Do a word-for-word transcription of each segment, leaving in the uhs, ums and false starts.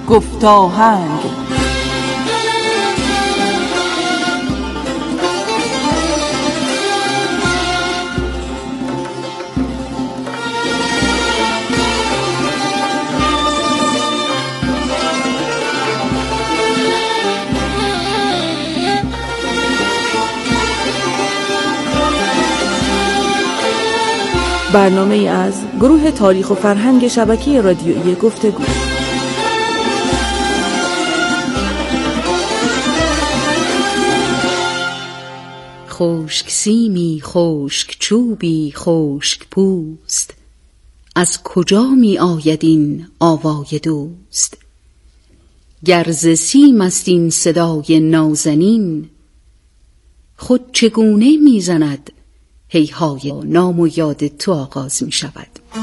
گفتاهنگ. برنامه ای از گروه تاریخ و فرهنگ شبکه رادیویی گفتگو. خشک سیمی، خشک چوبی، خشک پوست، از کجا می آید این آوای دوست؟ گر ز سیم است این صدای نازنین، خود چگونه می زند هیهای نام و یاد تو آغاز می شود.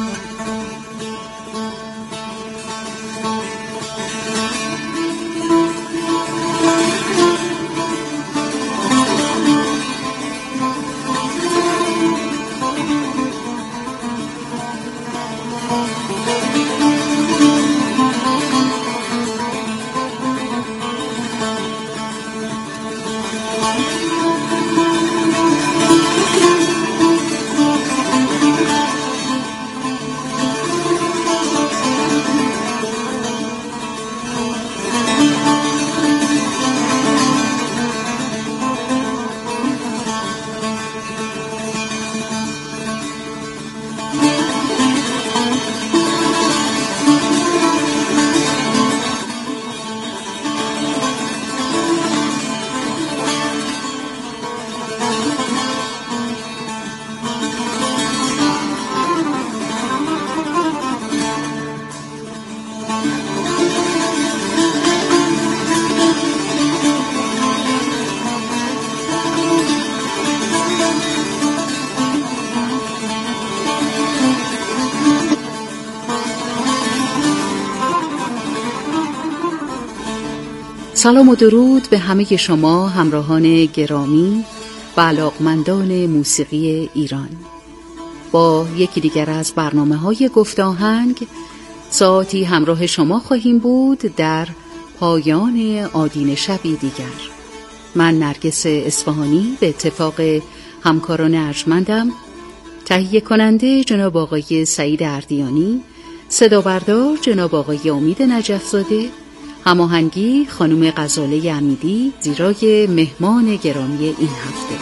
سلام و درود به همه شما همراهان گرامی و علاقمندان موسیقی ایران. با یکی دیگر از برنامه‌های گفتاهنگ ساعتی همراه شما خواهیم بود در پایان آدین شبی دیگر. من نرگس اصفهانی به اتفاق همکاران ارجمندم، تهیه کننده جناب آقای سعید اردیانی، صدا بردار جناب آقای امید نجف‌زاده، هماهنگی خانم غزاله امیدی، زیرای مهمان گرامی این هفته.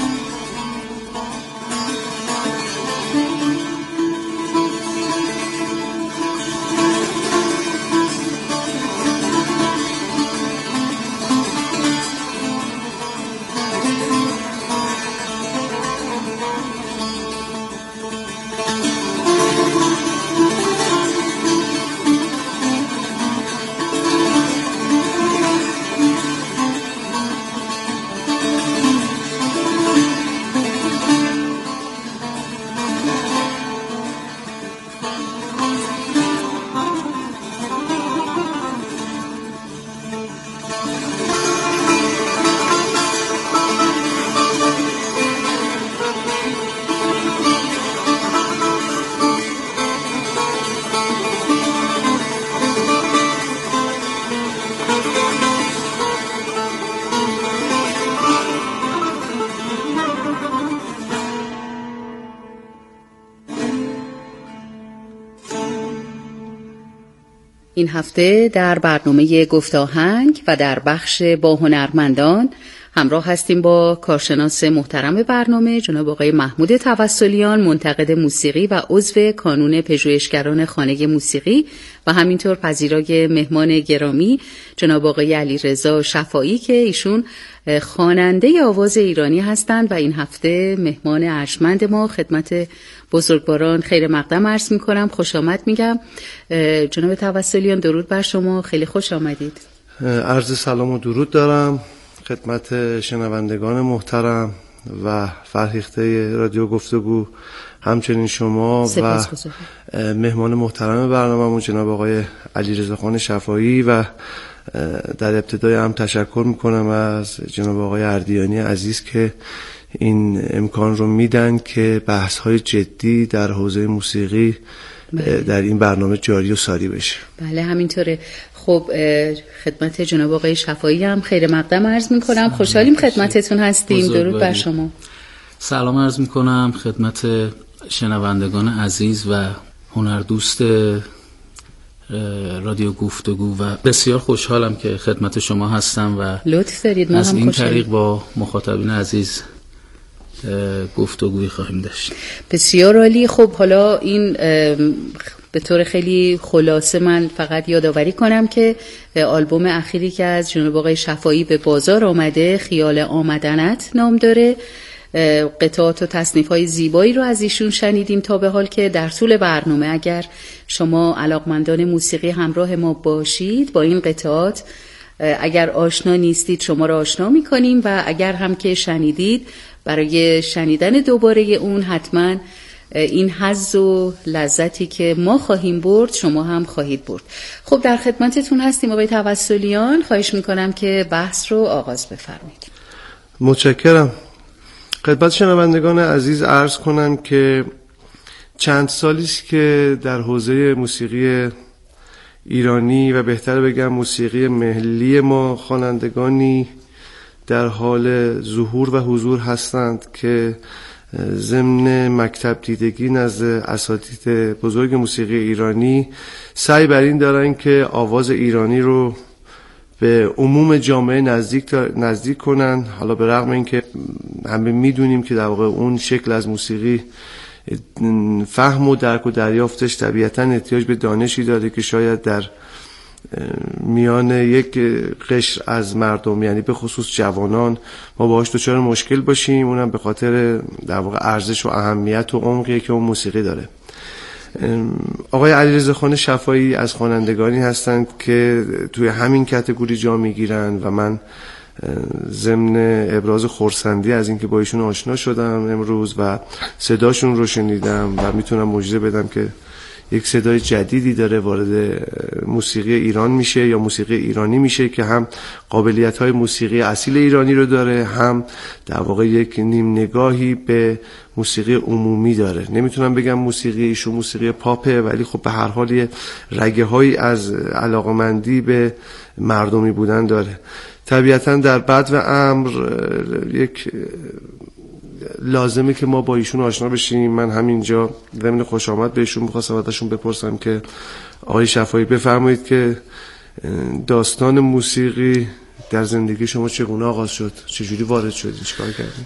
این هفته در برنامه گفتاهنگ و در بخش با هنرمندان همراه هستیم با کارشناس محترم برنامه جناب آقای محمود توسلیان، منتقد موسیقی و عضو کانون پژوهشگران خانه موسیقی، و همینطور پذیرای مهمان گرامی جناب آقای علیرضا شفاعی که ایشون خواننده آواز ایرانی هستند و این هفته مهمان ارجمند ما. خدمت بزرگواران خیر مقدم عرض می‌کنم، خوش آمد میگم. جناب توسلیان درود بر شما، خیلی خوش آمدید. عرض سلام و درود دارم خدمت شنوندگان محترم و فرهیخته رادیو گفتگو، همچنین شما و مهمان محترم برنامه‌مون جناب آقای علیرضا خان شفاعی، و در ابتدای هم تشکر میکنم از جناب آقای اردیانی عزیز که این امکان رو میدن که بحث‌های جدی در حوزه موسیقی بله. در این برنامه جاری و ساری بشه. بله همینطوره. خب خدمت جناب آقای شفایی هم خیر مقدم عرض میکنم. خوشحالیم خدمتتون هستیم. درود بر شما. سلام عرض میکنم خدمت شنوندگان عزیز و هنردوست رادیو گفتگو و بسیار خوشحالم که خدمت شما هستم و لطف دارید. ما از هم این خوشحالیم. طریق با مخاطبین عزیز گفتگوی خواهیم داشت. بسیار عالی. خب حالا این به طور خیلی خلاصه من فقط یادآوری کنم که آلبوم اخیری که از جناب آقای شفایی به بازار آمده خیال آمدنت نام داره. قطعات و تصنیف‌های زیبایی رو از ایشون شنیدیم تا به حال که در طول برنامه اگر شما علاقمندان موسیقی همراه ما باشید با این قطعات اگر آشنا نیستید شما را آشنا می‌کنیم و اگر هم که شنیدید برای شنیدن دوباره اون حتما این حظ و لذتی که ما خواهیم برد شما هم خواهید برد. خب در خدمتتون هستیم آقای توسلیان. خواهش میکنم که بحث رو آغاز بفرمایید. متشکرم. خدمت شنوندگان عزیز عرض کنم که چند سالی است که در حوزه موسیقی ایرانی و بهتر بگم موسیقی محلی ما خوانندگانی در حال ظهور و حضور هستند که ضمن مکتب دیدگی نزد اساتید بزرگ موسیقی ایرانی سعی بر این دارن که آواز ایرانی رو به عموم جامعه نزدیک نزدیک کنن. حالا به رغم اینکه همه میدونیم که در واقع اون شکل از موسیقی فهم و درک و دریافتش طبیعتاً احتیاج به دانشی داره که شاید در میان یک قشر از مردم یعنی به خصوص جوانان ما باهاش دچار مشکل باشیم. اونم به خاطر در واقع ارزش و اهمیت و عمقی که اون موسیقی داره. آقای علیرضا خان شفایی از خوانندگانی هستند که توی همین کاتگوری جا میگیرن و من ضمن ابراز خرسندی از اینکه با ایشون آشنا شدم امروز و صداشون رو شنیدم و میتونم مژده بدم که یک صدای جدیدی داره وارد موسیقی ایران میشه یا موسیقی ایرانی میشه که هم قابلیت‌های موسیقی اصیل ایرانی رو داره هم در واقع یک نیم نگاهی به موسیقی عمومی داره. نمیتونم بگم موسیقی ایشون موسیقی پاپه ولی خب به هر حال یه رگه‌هایی از علاقمندی به مردمی بودن داره. طبیعتاً در بد و امر یک لازمه که ما با ایشون آشنا بشیم. من همینجا ضمن خوش آمد بهشون می‌خواستم ازشون بپرسم که آقای شفایی بفرمایید که داستان موسیقی در زندگی شما چگونه آغاز شد؟ چجوری وارد شدید؟ چیکار کردید؟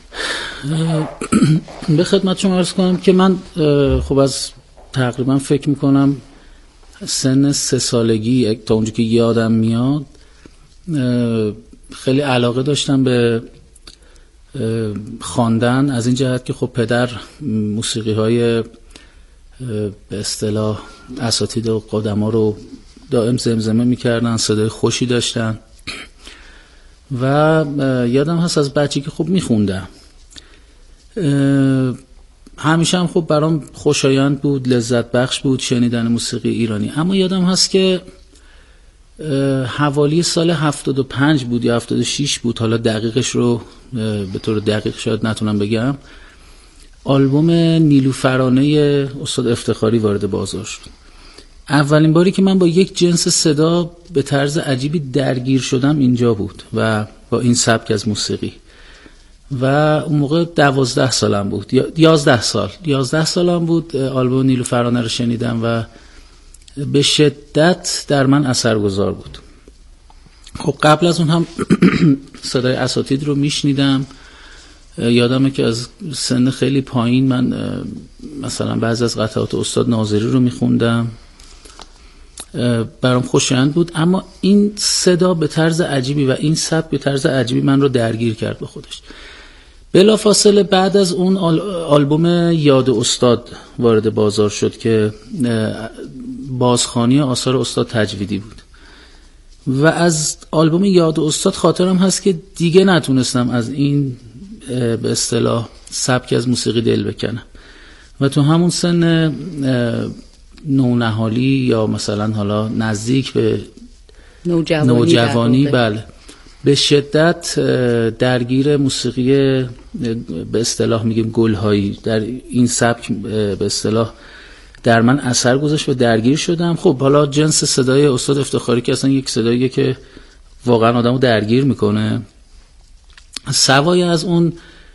به خدمت شما عرض کنم که من خب از تقریبا فکر میکنم سن سه سالگی تا اونجا که یادم میاد خیلی علاقه داشتم به خواندن، از این جهت که خب پدر موسیقی های به اصطلاح اساتید و قدما رو دائم زمزمه میکردن، صدای خوشی داشتن و یادم هست از بچگی که خب میخوندم. همیشه هم خب برام خوشایند بود، لذت بخش بود شنیدن موسیقی ایرانی. اما یادم هست که حوالی سال هفتاد و پنج بود یا هفتاد و شش بود، حالا دقیقش رو به طور دقیق شاید نتونم بگم، آلبوم نیلوفرانه استاد افتخاری وارد بازار شد. اولین باری که من با یک جنس صدا به طرز عجیبی درگیر شدم اینجا بود و با این سبک از موسیقی و اون موقع دوازده سالم بود یا یازده سال یازده سالم بود. آلبوم نیلوفرانه رو شنیدم و به شدت در من اثرگذار بود. خب قبل از اون هم صدای اساتید رو میشنیدم. یادمه که از سن خیلی پایین من مثلا بعضی از قطعات استاد ناظری رو میخوندم، برام خوشایند بود. اما این صدا به طرز عجیبی و این سبک به طرز عجیبی من رو درگیر کرد به خودش. بلافاصله بعد از اون آلبوم یاد استاد وارد بازار شد که بازخوانی آثار استاد تجویدی بود و از آلبوم یاد استاد خاطرم هست که دیگه نتونستم از این به اصطلاح سبک از موسیقی دل بکنم و تو همون سن نونهالی یا مثلا حالا نزدیک به نوجوانی, نوجوانی بله به شدت درگیر موسیقی به اصطلاح میگیم گلهایی در این سبک به اصطلاح در من اثر گذاشت و درگیر شدم. خب حالا جنس صدای استاد افتخاری که اصلا یک صداییه که واقعا آدمو درگیر میکنه. سوای از اون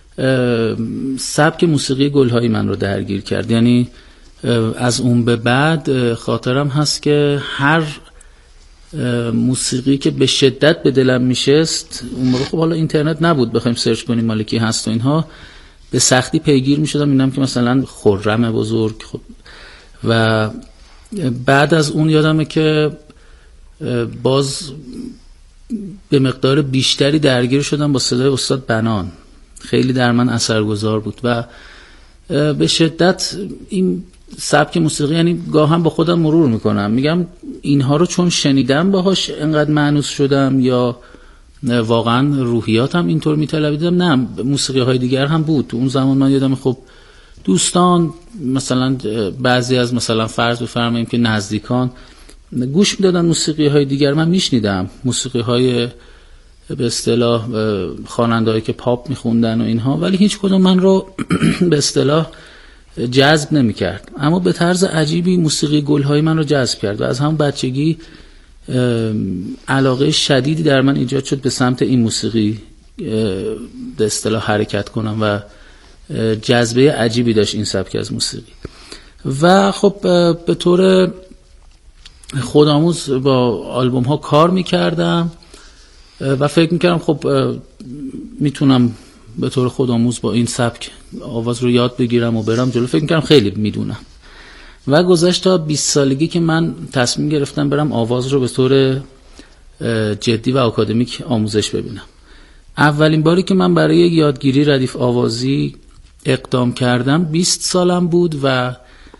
سبک موسیقی گل‌های من رو درگیر کرد. یعنی از اون به بعد خاطرم هست که هر موسیقی که به شدت به دلم میشست، اون موقع خب حالا اینترنت نبود بخوایم سرچ کنیم مالکی هست و اینها، به سختی پیگیر میشدم اینم که مثلا خرم بزرگ. خب و بعد از اون یادمه که باز به مقدار بیشتری درگیر شدم با صدای استاد بنان، خیلی در من اثرگذار بود و به شدت این سبک موسیقی، یعنی گاهم با خودم مرور میکنم میگم اینها رو چون شنیدم باهاش انقدر مانوس شدم یا واقعا روحیاتم اینطور میطلبیدم؟ نه، موسیقی های دیگر هم بود. اون زمان من یادم خب دوستان مثلا بعضی از مثلا فرض بفرماییم که نزدیکان گوش میدادن موسیقی های دیگر، من میشنیدم موسیقی های به اصطلاح خواننده‌ای که پاپ میخوندن و اینها، ولی هیچ کدوم من رو به اصطلاح جذب نمیکرد. اما به طرز عجیبی موسیقی گل‌های من رو جذب کرد و از همون بچگی علاقه شدیدی در من ایجاد شد به سمت این موسیقی به اصطلاح حرکت کنم و جذبه عجیبی داشت این سبک از موسیقی. و خب به طور خودآموز با آلبوم ها کار میکردم و فکر میکردم خب میتونم به طور خودآموز با این سبک آواز رو یاد بگیرم و برم جلو. فکر میکردم خیلی میدونم و گذشت تا بیست سالگی که من تصمیم گرفتم برم آواز رو به طور جدی و آکادمیک آموزش ببینم. اولین باری که من برای یادگیری ردیف آوازی اقدام کردم بیست سالم بود و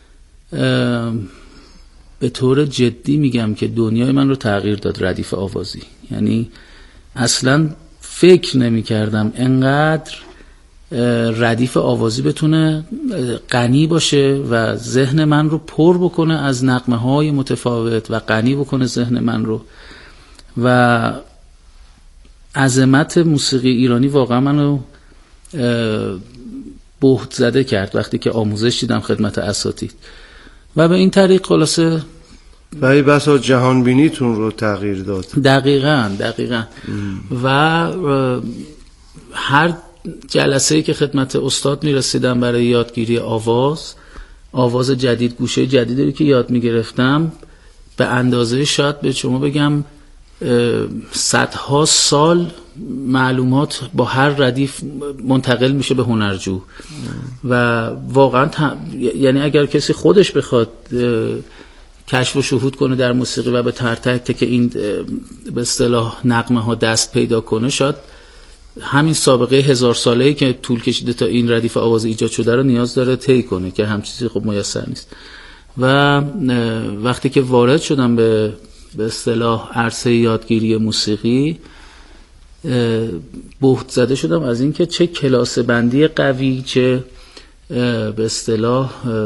به طور جدی میگم که دنیای من رو تغییر داد ردیف آوازی. یعنی اصلا فکر نمی کردم انقدر ردیف آوازی بتونه غنی باشه و ذهن من رو پر بکنه از نغمه های متفاوت و غنی بکنه ذهن من رو. و عظمت موسیقی ایرانی واقعا منو بهت زده کرد وقتی که آموزش دیدم خدمت اساتید و به این طریق خلاصه و ای بسا جهان بینیتون رو تغییر داد. دقیقاً دقیقاً م. و هر جلسه‌ای که خدمت استاد میرسیدم برای یادگیری آواز آواز جدید، گوشه جدیدی که یاد میگرفتم، به اندازه شاید به شما بگم صدها سال معلومات با هر ردیف منتقل میشه به هنرجو. م. و واقعا ت... یعنی اگر کسی خودش بخواد کشف و شهود کنه در موسیقی و به تک تک که این به اصطلاح نغمه ها دست پیدا کنه، شاید همین سابقه هزار ساله‌ای که طول کشیده تا این ردیف آواز ایجاد شده رو نیاز داره طی کنه که هم چیزی خب میسر نیست. و وقتی که وارد شدم به به اصطلاح عرصه یادگیری موسیقی بهت زده شدم از این که چه کلاس بندی قوی، چه به اصطلاح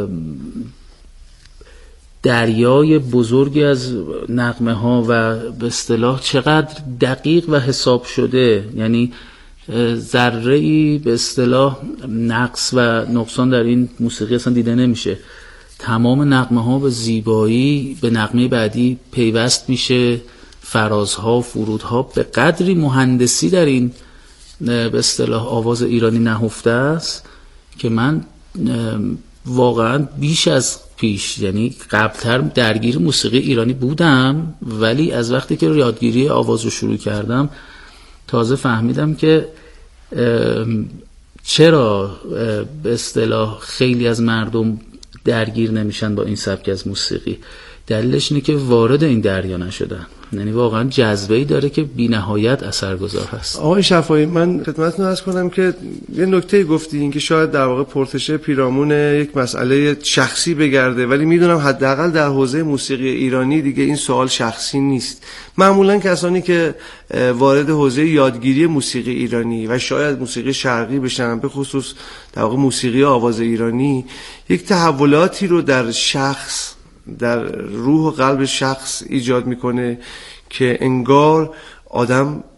دریای بزرگی از نغمه ها و به اصطلاح چقدر دقیق و حساب شده. یعنی ذره‌ای به اصطلاح نقص و نقصان در این موسیقی اصلا دیده نمیشه. تمام نغمه ها به زیبایی به نغمه بعدی پیوست میشه. فرازها و فرودها به قدری مهندسی در این به اصطلاح آواز ایرانی نهفته است که من واقعا بیش از پیش، یعنی قبلتر درگیر موسیقی ایرانی بودم، ولی از وقتی که یادگیری آواز رو شروع کردم تازه فهمیدم که چرا به اصطلاح خیلی از مردم درگیر نمیشن با این سبک از موسیقی. دلیلش اینه که وارد این دریا نشدن. یعنی واقعا جذبه‌ای داره که بی‌نهایت اثرگذار هست. آقای شفایی، من خدمتتون عرض کنم که یه نکته گفتی، این که شاید در واقع پرتشه پیرامون یک مسئله شخصی بگرده، ولی میدونم حداقل در حوزه موسیقی ایرانی دیگه این سوال شخصی نیست. معمولا کسانی که وارد حوزه یادگیری موسیقی ایرانی و شاید موسیقی شرقی بشن، به خصوص در واقع موسیقی آواز ایرانی، یک تحولاتی رو در شخص، در روح و قلب شخص ایجاد میکنه که انگار آدم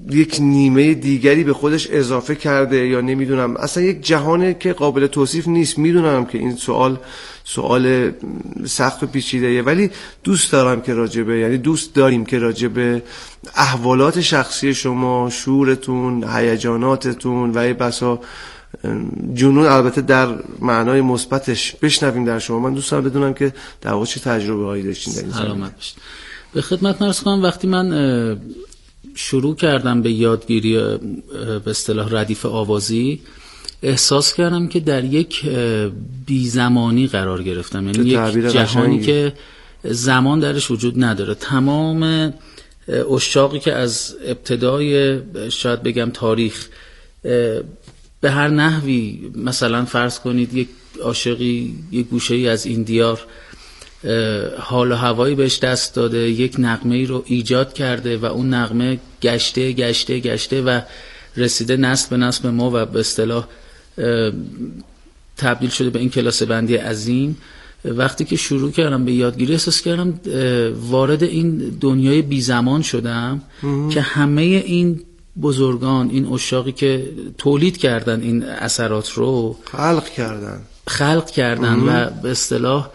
یک نیمه دیگری به خودش اضافه کرده یا نمیدونم اصلا یک جهانه که قابل توصیف نیست. میدونم که این سوال سوال سخت و پیچیده‌ایه، ولی دوست دارم که راجبه یعنی دوست داریم که راجبه احوالات شخصی شما، شعورتون، هیجاناتتون و ای بسا جنون البته در معنای مثبتش بشنویم در شما. من دوست دارم بدونم که در واقع چه تجربه هایی داشتین در این زمینه. سلامت باشید. به خدمت عرض کنم وقتی من شروع کردم به یادگیری به اصطلاح ردیف آوازی، احساس کردم که در یک بی زمانی قرار گرفتم، یعنی یک جهانی که زمان درش وجود نداره. تمام اشاقی که از ابتدای شاید بگم تاریخ به هر نحوی، مثلا فرض کنید یک عاشقی یک گوشه‌ای از این دیار حال و هوایی بهش دست داده، یک نغمه‌ای رو ایجاد کرده و اون نغمه گشته گشته گشته و رسیده نسل به نسل ما و به اصطلاح تبدیل شده به این کلاسه بندی عظیم. وقتی که شروع کردم به یادگیری احساس کردم وارد این دنیای بی زمان شدم که همه این بزرگان، این اشاقی که تولید کردن این اثرات رو خلق کردن خلق کردن و به اصطلاح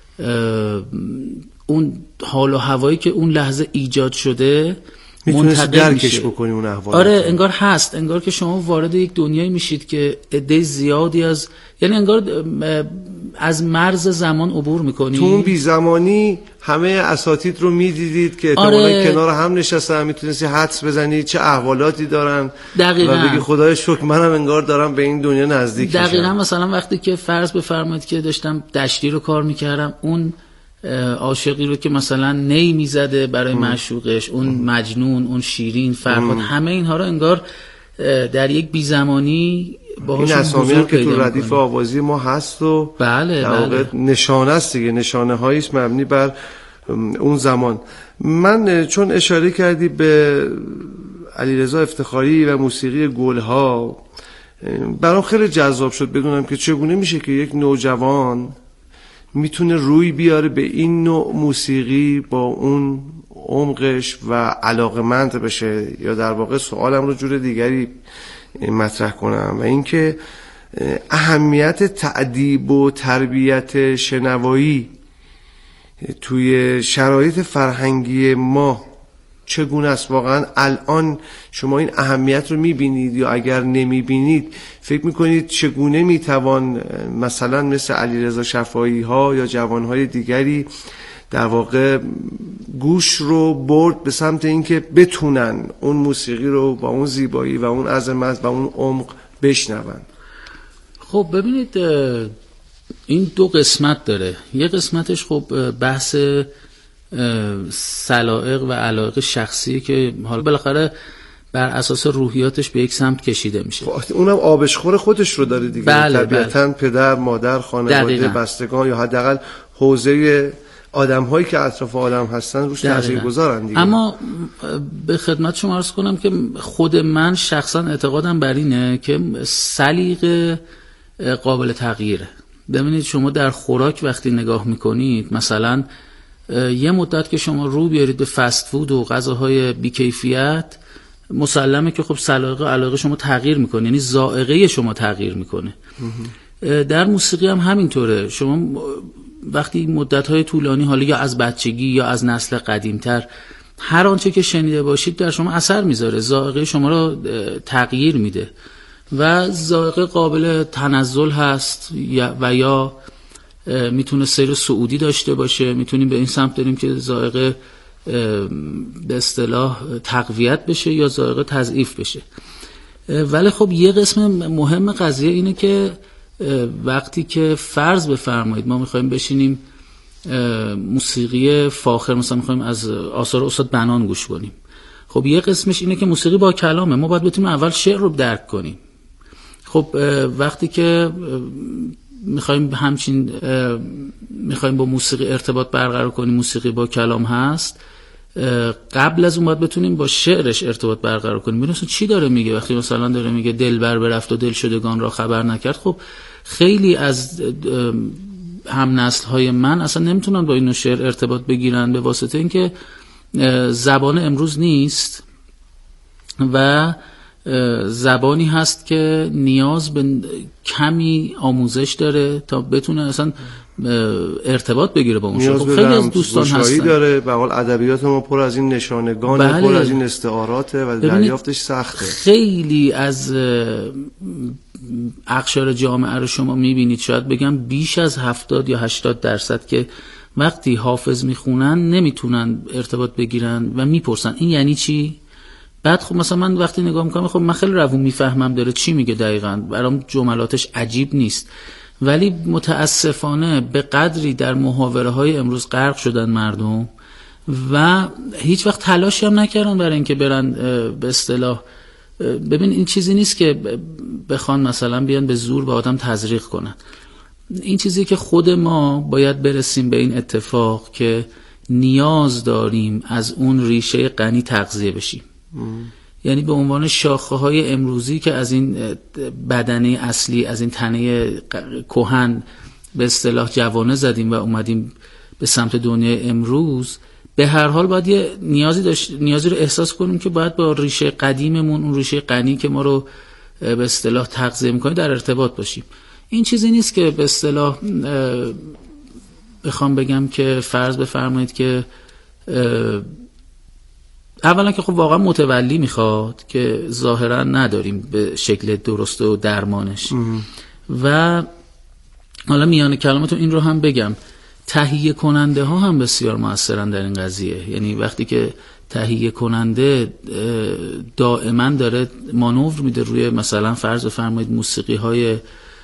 اون حال و هوایی که اون لحظه ایجاد شده میتونست درکش بکنی اون احوال. آره انگار هست، انگار که شما وارد یک دنیایی میشید که عده زیادی از، یعنی انگار از مرز زمان عبور میکنی. تو اون بی زمانی همه اساتید رو میدیدید که احتمالاً آره. کنار هم نشستن، میتونستی حدس بزنی چه احوالاتی دارن دقیقاً. و بگی خدای شکر منم انگار دارم به این دنیا نزدیک میشم. دقیقاً. مثلا وقتی که فرض بفرمایید که داشتم دشتی رو کار میکردم، اون عاشقی رو که مثلا نی میزده برای معشوقش، اون مجنون، اون شیرین، فرهاد، همه اینها رو انگار در یک بی زمانی این اسامی هم که تو ردیف آوازی ما هست و بله بله نشانه است دیگه، نشانه هاییست مبنی بر اون زمان. من چون اشاره کردی به علیرضا افتخاری و موسیقی گلها، برام خیلی جذاب شد بدونم که چگونه میشه که یک نوجوان میتونه روی بیاره به این نوع موسیقی با اون عمقش و علاقمند بشه، یا در واقع سوالم رو جور دیگری مطرح کنم و اینکه اهمیت تأدیب و تربیت شنوایی توی شرایط فرهنگی ما چگونه است. واقعا الان شما این اهمیت رو میبینید یا اگر نمیبینید فکر میکنید چگونه میتوان مثلا مثل علیرضا شفاعی ها یا جوان های دیگری در واقع گوش رو برد به سمت اینکه بتونن اون موسیقی رو با اون زیبایی و اون عظمت و اون عمق بشنون؟ خب ببینید این دو قسمت داره. یه قسمتش خب بحث سلائق و علایق شخصی که حالا بالاخره بر اساس روحیاتش به یک سمت کشیده میشه. اونم آبشخور خودش رو داره دیگه. بله طبیعتاً بله. پدر، مادر، خانواده، بستگان یا حداقل حوزه آدم هایی که اطراف آدم هستن روش تاثیرگذارن دیگه. اما به خدمت شما عرض کنم که خود من شخصا اعتقادم بر اینه که سلیقه قابل تغییره. ببینید شما در خوراک وقتی نگاه میکنید، مثلا یه مدت که شما رو بیارید به فست فود و غذاهای بیکیفیت، مسلمه که خب سلیقه و علاقه شما تغییر میکنه، یعنی ذائقه شما تغییر میکنه. در موسیقی هم همینطوره. شما وقتی مدت‌های طولانی حالا یا از بچگی یا از نسل قدیمتر هر آنچه که شنیده باشید در شما اثر میذاره، ذائقه شما رو تغییر میده و ذائقه قابل تنزل هست و یا میتونه سیر صعودی داشته باشه. میتونیم به این سمت بریم که ذائقه به اصطلاح تقویت بشه یا ذائقه تضعیف بشه. ولی خب یه قسم مهم قضیه اینه که وقتی که فرض بفرمایید ما میخوایم بشینیم موسیقی فاخر، مثلا میخوایم از آثار استاد بنان گوش کنیم، خب یه قسمش اینه که موسیقی با کلامه، ما باید بتونیم اول شعر رو درک کنیم. خب وقتی که میخوایم همچین میخوایم با موسیقی ارتباط برقرار کنیم، موسیقی با کلام هست، قبل از اون باید بتونیم با شعرش ارتباط برقرار کنیم. ببینید چی داره میگه وقتی مثلا داره میگه دلبر برفت و دل شدگان را خبر نکرد. خب خیلی از هم نسل های من اصلا نمیتونن با این شعر ارتباط بگیرن به واسطه اینکه زبان امروز نیست و زبانی هست که نیاز به کمی آموزش داره تا بتونه اصلا ارتباط بگیره با اون شخص. خیلی از دوستان هستن داره به حال ادبیات ما پر از این نشانگان، بله. پر از این استعاراته و دریافتش سخته. خیلی از اقشار جامعه رو شما میبینید، شاید بگم بیش از هفتاد یا هشتاد درصد که وقتی حافظ میخونن نمیتونن ارتباط بگیرن و میپرسن این یعنی چی؟ بعد خب مثلا من وقتی نگاه میکنم خب من خیلی روون میفهمم داره چی میگه، دقیقاً برام جملاتش عجیب نیست، ولی متاسفانه به قدری در محاوره های امروز غرق شدن مردم و هیچ وقت تلاشی هم نکردن برای اینکه برن به اصطلاح، ببین این چیزی نیست که بخوان مثلا بیان به زور به آدم تزریق کنن، این چیزی که خود ما باید برسیم به این اتفاق که نیاز داریم از اون ریشه غنی تغذیه بشیم. یعنی به عنوان شاخه های امروزی که از این بدنه اصلی، از این تنه کهن به اصطلاح جوانه زدیم و اومدیم به سمت دنیای امروز، به هر حال باید یه نیازی داشت، نیازی رو احساس کنیم که باید با ریشه قدیممون، اون ریشه غنی که ما رو به اصطلاح تغذیه میکنه در ارتباط باشیم. این چیزی نیست که به اصطلاح بخوام بگم که فرض بفرمایید که اولا که خب واقعا متولی میخواد که ظاهرا نداریم به شکل درست و درمانش ام. و حالا میان کلامتون این رو هم بگم، تهیه کننده ها هم بسیار موثرن در این قضیه. یعنی وقتی که تهیه کننده دائما داره مانور میده روی مثلا فرض بفرمایید موسیقی های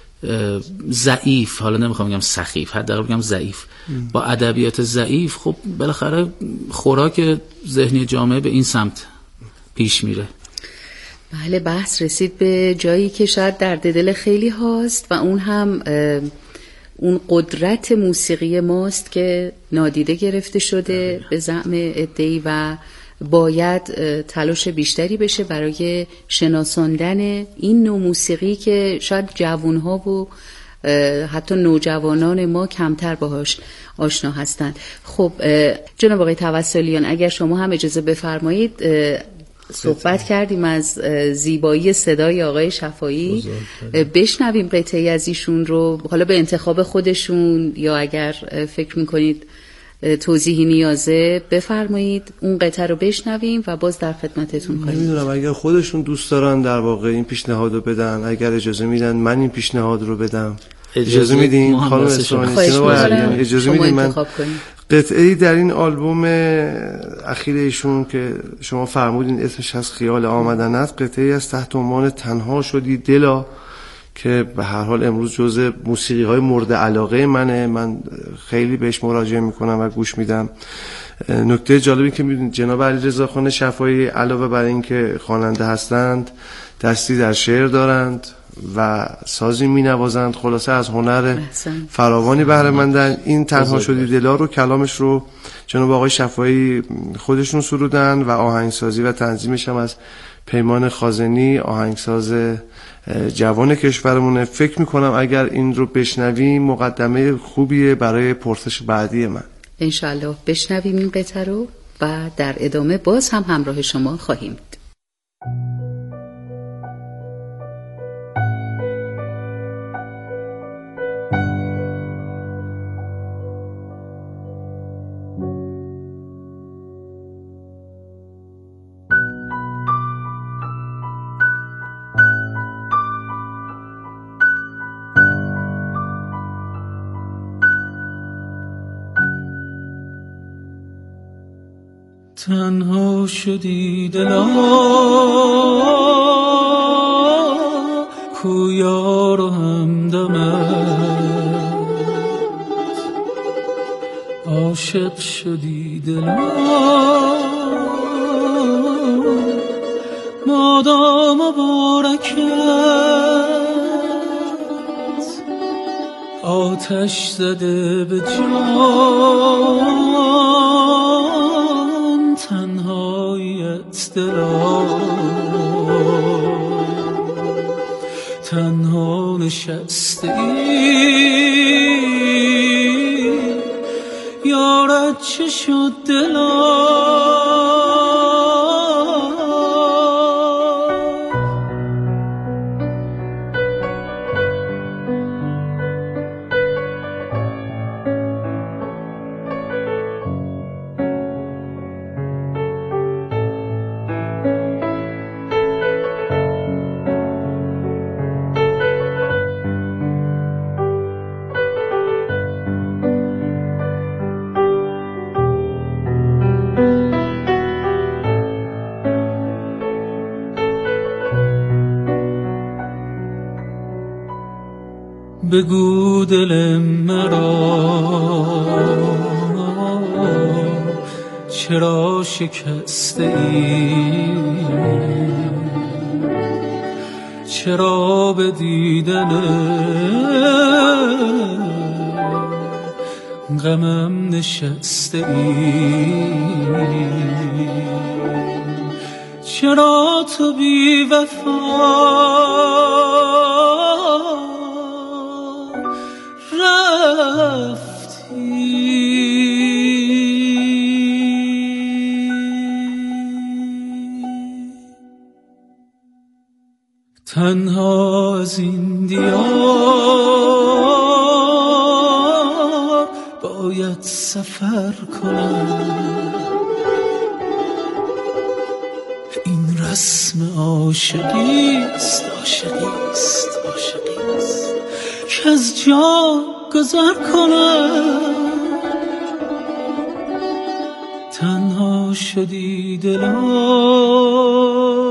ضعیف، حالا نمیخوام بگم سخیف، حداقل بگم ضعیف، با ادبیات ضعیف، خب بالاخره خوراک ذهنی جامعه به این سمت پیش میره. بله، بحث رسید به جایی که شاید درد دل خیلی هاست و اون هم اون قدرت موسیقی ماست که نادیده گرفته شده به زعم عده‌ای و باید تلاش بیشتری بشه برای شناساندن این نوع موسیقی که شاید جوانها و حتی نوجوانان ما کمتر باهاش آشنا هستند. خب جناب آقای توسلیان، اگر شما هم اجازه بفرمایید، صحبت کردیم از زیبایی صدای آقای شفایی، بشنویم قطعی از ایشون رو، حالا به انتخاب خودشون یا اگر فکر میکنید توضیحی نیازه بفرمایید، اون قطعه رو بشنویم و باز در خدمتتون کنیم. نمیدونم اگر خودشون دوست دارن در واقع این پیشنهاد رو بدن، اگر اجازه میدن من این پیشنهاد رو بدم. اجازه میدین خانم اسفانی؟ اجازه میدین من قطعه‌ای در این آلبوم اخیر ایشون که شما فرمودین اسمش از خیال آمدن است، قطعه‌ای از تحت عنوان تنها شدی دلا که به هر حال امروز جزء موسیقی های مورد علاقه منه، من خیلی بهش مراجعه میکنم و گوش میدم. نکته جالبی که میدونید جناب علیرضا خان شفایی علاوه بر این که خواننده هستند، دستی در شعر دارند و سازی مینوازند، خلاصه از هنر فراوانی بهره مندن. این تنها شدی دلا رو کلامش رو جناب آقای شفایی خودشون سرودن و آهنگسازی و تنظیمش هم از پیمان خازنی، آهنگساز جوان کشورمونه. فکر میکنم اگر این رو بشنویم مقدمه خوبیه برای پرسش بعدی من. انشالله بشنویم این قطعه رو و در ادامه باز هم همراه شما خواهیم بود. تنها شدی دلا کو یار و همدمت، عاشق شدی دلا مادام مبارکت، آتش زده به جان تنهایت دلا، تنها نشسته ای یارت چه شد دلا، بگو دل مرا چرا شکسته ای، چرا به دیدن غمم نشسته ای، چرا تو بی وفا رفتی. تنها از این دیار باید سفر کنم، این رسم عاشقیست عاشقیست عاشقیست که از جا گذر کنم. تنها شدی دلا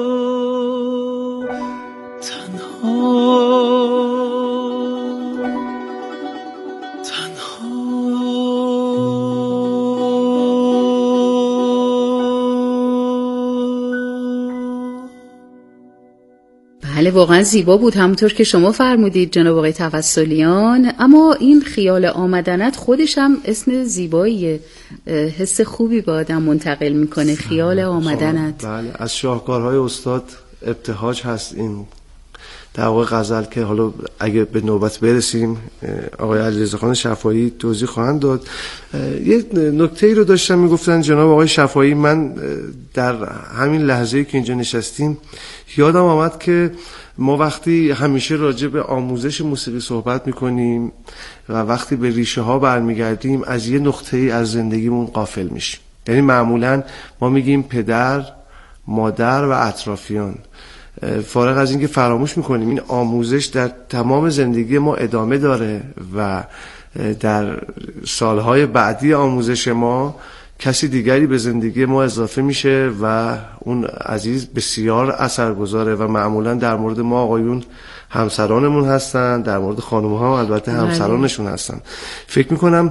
بله واقعا زیبا بود همونطور که شما فرمودید جناب آقای توسلیان. اما این خیال آمدنت خودش هم اسم زیباییه، حس خوبی به آدم منتقل میکنه خیال آمدنت. بله از شاهکارهای استاد ابتهاج هست این در واقع غزل که حالا اگه به نوبت برسیم آقای علیرضا خان شفاعی توضیح خواهند داد. یه نکته ای رو داشتم میگفتن جناب آقای شفاعی، من در همین لحظه‌ای که اینجا نشستیم یادم آمد که ما وقتی همیشه راجع به آموزش موسیقی صحبت میکنیم و وقتی به ریشه ها برمیگردیم از یه نقطه ای از زندگیمون غافل میشیم. یعنی معمولا ما میگیم پدر، مادر و اطرافیان، فارغ از اینکه فراموش میکنیم این آموزش در تمام زندگی ما ادامه داره و در سالهای بعدی آموزش ما کسی دیگری به زندگی ما اضافه میشه و اون عزیز بسیار اثرگذاره و معمولا در مورد ما آقایون همسرانمون هستن، در مورد خانم‌ها البته همسرانشون هستن. فکر میکنم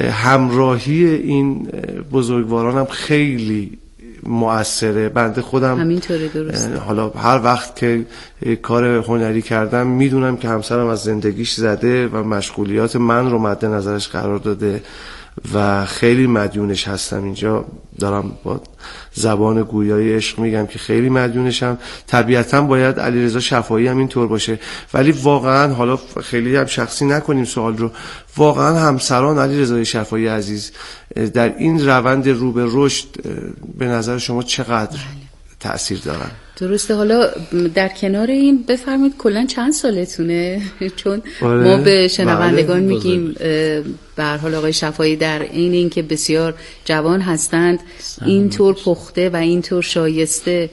همراهی این بزرگواران هم خیلی مؤثره. بنده خودم همینطوره، درسته. حالا هر وقت که کار هنری کردم میدونم که همسرم از زندگیش زده و مشغولیات من رو مد نظرش قرار داده و خیلی مدیونش هستم. اینجا دارم با زبان گویای عشق میگم که خیلی مدیونشم. طبیعتا باید علیرضا شفاعی هم اینطور باشه، ولی واقعا حالا خیلی هم شخصی نکنیم سوال رو، واقعا همسران علیرضا شفاعی عزیز در این روند رو به رشد به نظر شما چقدر تأثیر دارن؟ درسته. حالا در کنار این بفرمایید کلا چند سالتونه؟ چون آره. ما به شنوندگان میگیم به هر حال آقای شفاعی در این این که بسیار جوان هستند اینطور پخته و اینطور شایسته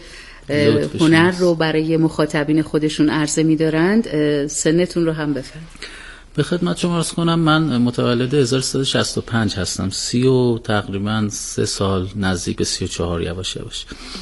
هنر رو برای مخاطبین خودشون عرضه می‌دارند، سنتون رو هم بفرمایید. به خدمت شما عرض کنم من متولد هزار و سیصد و شصت و پنج هستم، سی و تقریبا سه سال نزدیک به سی و چهار یواش یواش.